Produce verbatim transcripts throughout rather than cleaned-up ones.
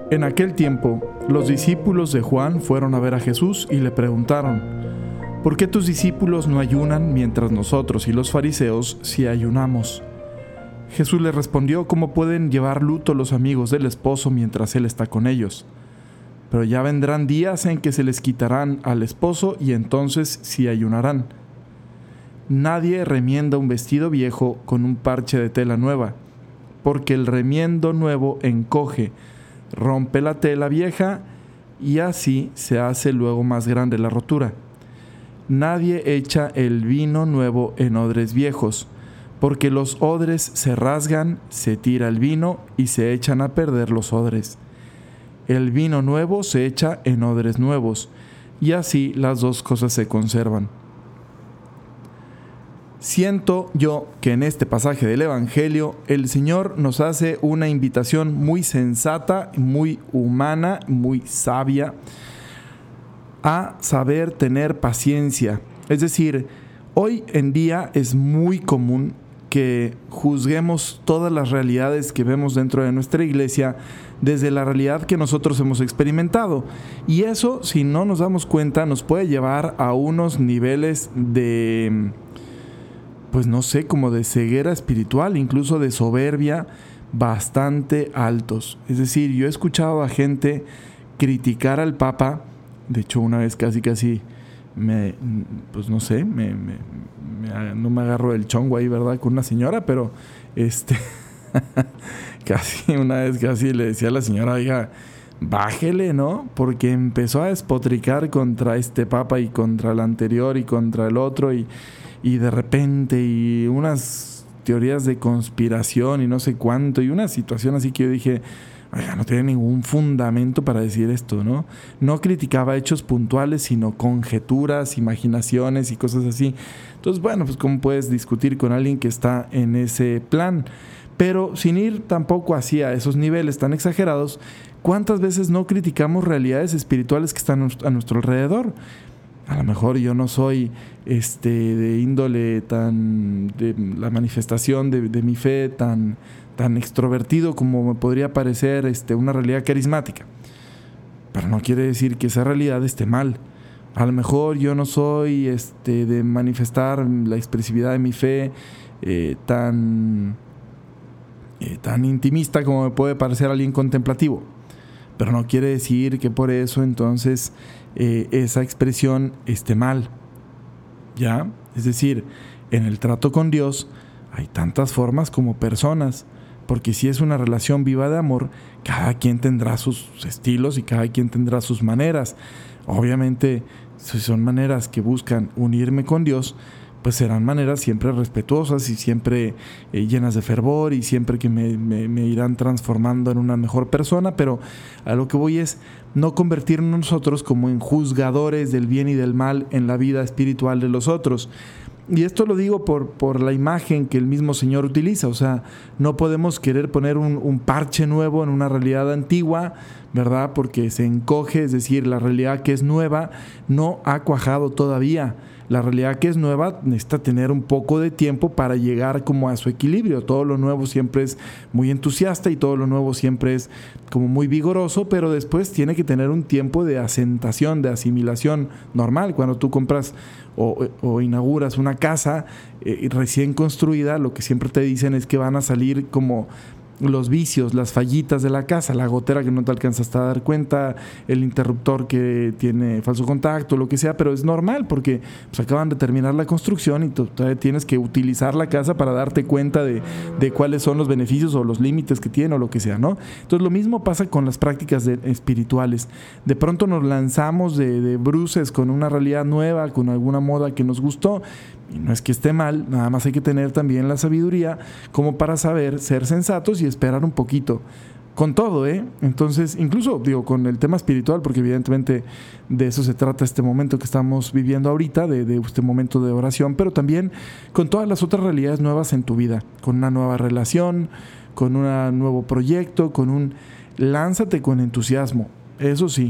En aquel tiempo, los discípulos de Juan fueron a ver a Jesús y le preguntaron: ¿por qué tus discípulos no ayunan mientras nosotros y los fariseos sí ayunamos? Jesús les respondió: ¿cómo pueden llevar luto los amigos del esposo mientras él está con ellos? Pero ya vendrán días en que se les quitarán al esposo y entonces sí ayunarán. Nadie remienda un vestido viejo con un parche de tela nueva, porque el remiendo nuevo encoge, rompe la tela vieja y así se hace luego más grande la rotura. Nadie echa el vino nuevo en odres viejos, porque los odres se rasgan, se tira el vino y se echan a perder los odres. El vino nuevo se echa en odres nuevos, y así las dos cosas se conservan. Siento yo que en este pasaje del Evangelio el Señor nos hace una invitación muy sensata, muy humana, muy sabia a saber tener paciencia. Es decir, hoy en día es muy común que juzguemos todas las realidades que vemos dentro de nuestra iglesia desde la realidad que nosotros hemos experimentado. Y eso, si no nos damos cuenta, nos puede llevar a unos niveles de, pues no sé, como de ceguera espiritual, incluso de soberbia bastante altos. Es decir, yo he escuchado a gente criticar al Papa. De hecho, una vez casi casi me, pues no sé, me, me, me, no me agarro el chongo ahí, ¿verdad? Con una señora, pero este casi una vez casi le decía a la señora: oiga, bájele, ¿no? Porque empezó a despotricar contra este Papa y contra el anterior y contra el otro y, y de repente y unas teorías de conspiración y no sé cuánto y una situación así que yo dije: oiga, no tiene ningún fundamento para decir esto, ¿no? No criticaba hechos puntuales, sino conjeturas, imaginaciones y cosas así. Entonces, bueno, pues ¿cómo puedes discutir con alguien que está en ese plan? Pero sin ir tampoco así a esos niveles tan exagerados, ¿cuántas veces no criticamos realidades espirituales que están a nuestro alrededor? A lo mejor yo no soy este, de índole tan, de la manifestación de, de mi fe tan, tan extrovertido como me podría parecer este, una realidad carismática. Pero no quiere decir que esa realidad esté mal. A lo mejor yo no soy este, de manifestar la expresividad de mi fe eh, tan, eh, tan intimista como me puede parecer alguien contemplativo. Pero no quiere decir que por eso entonces eh, esa expresión esté mal. ¿Ya? Es decir, en el trato con Dios hay tantas formas como personas, porque si es una relación viva de amor, cada quien tendrá sus estilos y cada quien tendrá sus maneras. Obviamente, si son maneras que buscan unirme con Dios, pues serán maneras siempre respetuosas y siempre eh, llenas de fervor y siempre que me, me, me irán transformando en una mejor persona. Pero a lo que voy es no convertirnos nosotros como en juzgadores del bien y del mal en la vida espiritual de los otros. Y esto lo digo por, por la imagen que el mismo Señor utiliza. O sea, no podemos querer poner un, un parche nuevo en una realidad antigua, ¿verdad? Porque se encoge, es decir, la realidad que es nueva no ha cuajado todavía. La realidad que es nueva necesita tener un poco de tiempo para llegar como a su equilibrio. Todo lo nuevo siempre es muy entusiasta y todo lo nuevo siempre es como muy vigoroso, pero después tiene que tener un tiempo de asentación, de asimilación normal. Cuando tú compras o, o inauguras una casa eh, recién construida, lo que siempre te dicen es que van a salir como los vicios, las fallitas de la casa, la gotera que no te alcanzas a dar cuenta, el interruptor que tiene falso contacto, lo que sea, pero es normal porque pues, acaban de terminar la construcción y tú todavía tienes que utilizar la casa para darte cuenta de, de cuáles son los beneficios o los límites que tiene o lo que sea, ¿no? Entonces lo mismo pasa con las prácticas de, espirituales. De pronto nos lanzamos de, de bruces con una realidad nueva, con alguna moda que nos gustó. Y no es que esté mal, nada más hay que tener también la sabiduría como para saber ser sensatos y esperar un poquito. Con todo, ¿eh? Entonces, incluso, digo, con el tema espiritual, porque evidentemente de eso se trata este momento que estamos viviendo ahorita, de, de este momento de oración, pero también con todas las otras realidades nuevas en tu vida, con una nueva relación, con un nuevo proyecto, con un... Lánzate con entusiasmo. Eso sí,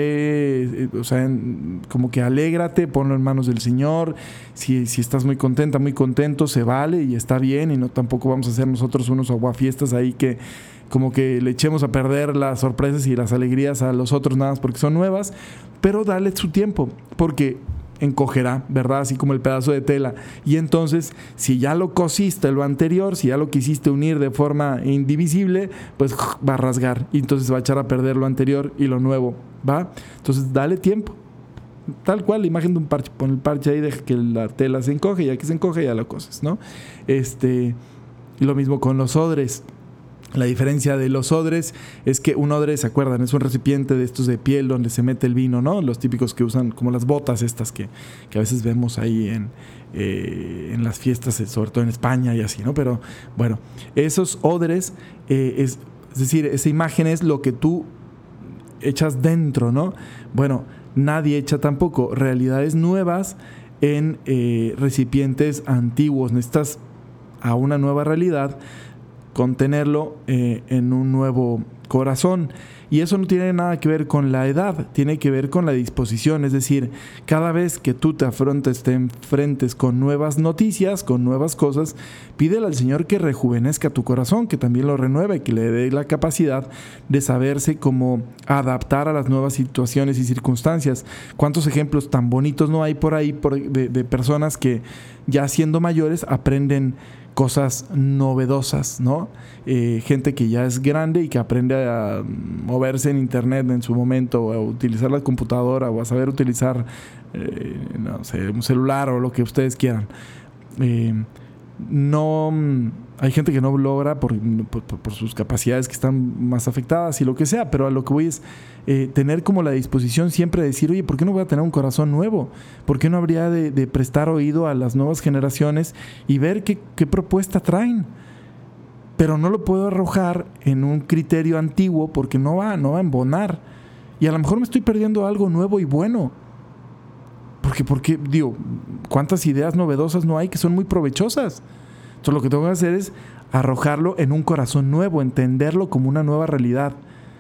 sé, o sea, como que alégrate, ponlo en manos del Señor. Si, si estás muy contenta, muy contento, se vale y está bien. Y no tampoco vamos a hacer nosotros unos aguafiestas ahí que, como que le echemos a perder las sorpresas y las alegrías a los otros nada más porque son nuevas, pero dale su tiempo, porque encogerá, ¿verdad? Así como el pedazo de tela. Y entonces, si ya lo cosiste lo anterior, si ya lo quisiste unir de forma indivisible, pues va a rasgar y entonces va a echar a perder lo anterior y lo nuevo, ¿va? Entonces, dale tiempo. Tal cual, la imagen de un parche. Pon el parche ahí, deja que la tela se encoge, ya que se encoge, ya lo coses, ¿no? Este, y lo mismo con los odres. La diferencia de los odres es que un odre, ¿se acuerdan? Es un recipiente de estos de piel donde se mete el vino, ¿no? Los típicos que usan como las botas estas que, que a veces vemos ahí en, eh, en las fiestas, sobre todo en España y así, ¿no? Pero bueno, esos odres, eh, es, es decir, esa imagen es lo que tú echas dentro, ¿no? Bueno, nadie echa tampoco realidades nuevas en eh, recipientes antiguos. Necesitas a una nueva realidad contenerlo eh, en un nuevo corazón. Y eso no tiene nada que ver con la edad, tiene que ver con la disposición. Es decir, cada vez que tú te afrontes, te enfrentes con nuevas noticias, con nuevas cosas, pídele al Señor que rejuvenezca tu corazón, que también lo renueve, que le dé la capacidad de saberse cómo adaptar a las nuevas situaciones y circunstancias. ¿Cuántos ejemplos tan bonitos no hay por ahí por, de, de personas que ya siendo mayores aprenden cosas novedosas, ¿no? Eh, gente que ya es grande y que aprende a moverse en internet en su momento, o a utilizar la computadora, o a saber utilizar eh, no sé, un celular o lo que ustedes quieran. Eh, no hay gente que no logra por, por, por sus capacidades que están más afectadas y lo que sea, pero a lo que voy es eh, tener como la disposición siempre de decir, oye, ¿por qué no voy a tener un corazón nuevo? ¿Por qué no habría de, de prestar oído a las nuevas generaciones y ver qué, qué propuesta traen? Pero no lo puedo arrojar en un criterio antiguo porque no va, no va a embonar. Y a lo mejor me estoy perdiendo algo nuevo y bueno. Porque, porque, digo, ¿cuántas ideas novedosas no hay que son muy provechosas? Entonces lo que tengo que hacer es arrojarlo en un corazón nuevo, entenderlo como una nueva realidad.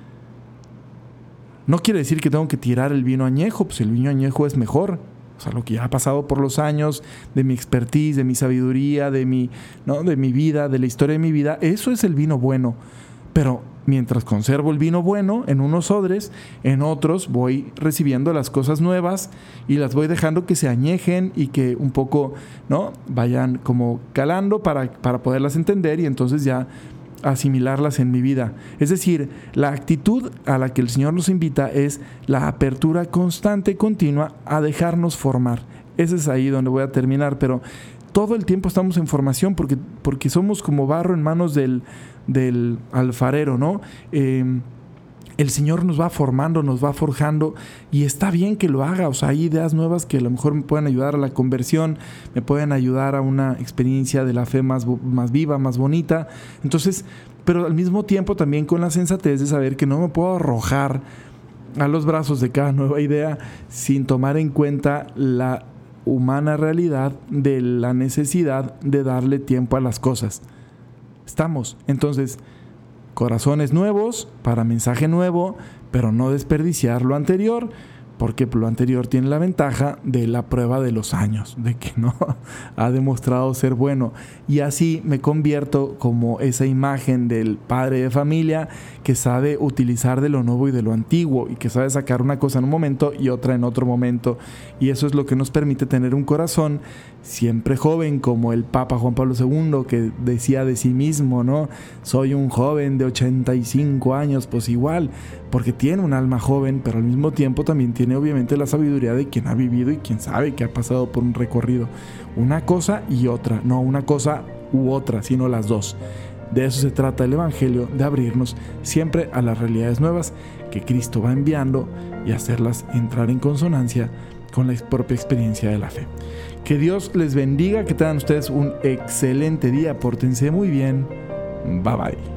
No quiere decir que tengo que tirar el vino añejo, pues el vino añejo es mejor. O sea, lo que ya ha pasado por los años, de mi expertise, de mi sabiduría, de mi, ¿no? de mi vida, de la historia de mi vida, eso es el vino bueno. Pero mientras conservo el vino bueno en unos odres, en otros voy recibiendo las cosas nuevas y las voy dejando que se añejen y que un poco, ¿no? vayan como calando para, para poderlas entender y entonces ya asimilarlas en mi vida. Es decir, la actitud a la que el Señor nos invita es la apertura constante, continua, a dejarnos formar. Ese es ahí donde voy a terminar, pero todo el tiempo estamos en formación porque, porque somos como barro en manos del, del alfarero, ¿no? Eh, el Señor nos va formando, nos va forjando y está bien que lo haga. O sea, hay ideas nuevas que a lo mejor me pueden ayudar a la conversión, me pueden ayudar a una experiencia de la fe más, más viva, más bonita. Entonces, pero al mismo tiempo también con la sensatez de saber que no me puedo arrojar a los brazos de cada nueva idea sin tomar en cuenta la humana realidad de la necesidad de darle tiempo a las cosas. Estamos, entonces, corazones nuevos para mensaje nuevo, pero no desperdiciar lo anterior, porque lo anterior tiene la ventaja de la prueba de los años, de que no ha demostrado ser bueno. Y así me convierto como esa imagen del padre de familia que sabe utilizar de lo nuevo y de lo antiguo y que sabe sacar una cosa en un momento y otra en otro momento. Y eso es lo que nos permite tener un corazón siempre joven, como el Papa Juan Pablo segundo, que decía de sí mismo, ¿no? Soy un joven de ochenta y cinco años, pues igual, porque tiene un alma joven, pero al mismo tiempo también tiene obviamente la sabiduría de quien ha vivido y quien sabe que ha pasado por un recorrido. Una cosa y otra, no una cosa u otra, sino las dos. De eso se trata el Evangelio, de abrirnos siempre a las realidades nuevas que Cristo va enviando y hacerlas entrar en consonancia con la propia experiencia de la fe. Que Dios les bendiga, que tengan ustedes un excelente día, pórtense muy bien, bye bye.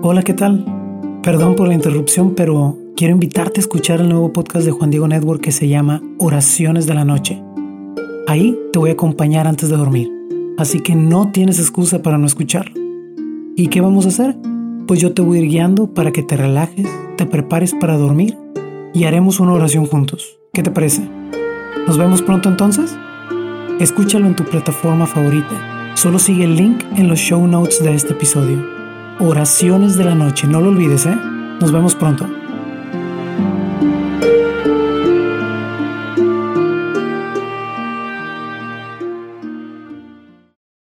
Hola, ¿qué tal? Perdón por la interrupción, pero quiero invitarte a escuchar el nuevo podcast de Juan Diego Network que se llama Oraciones de la Noche. Ahí te voy a acompañar antes de dormir, así que no tienes excusa para no escucharlo. ¿Y qué vamos a hacer? Pues yo te voy a ir guiando para que te relajes, te prepares para dormir y haremos una oración juntos. ¿Qué te parece? ¿Nos vemos pronto entonces? Escúchalo en tu plataforma favorita. Solo sigue el link en los show notes de este episodio. Oraciones de la Noche, no lo olvides, ¿eh? Nos vemos pronto.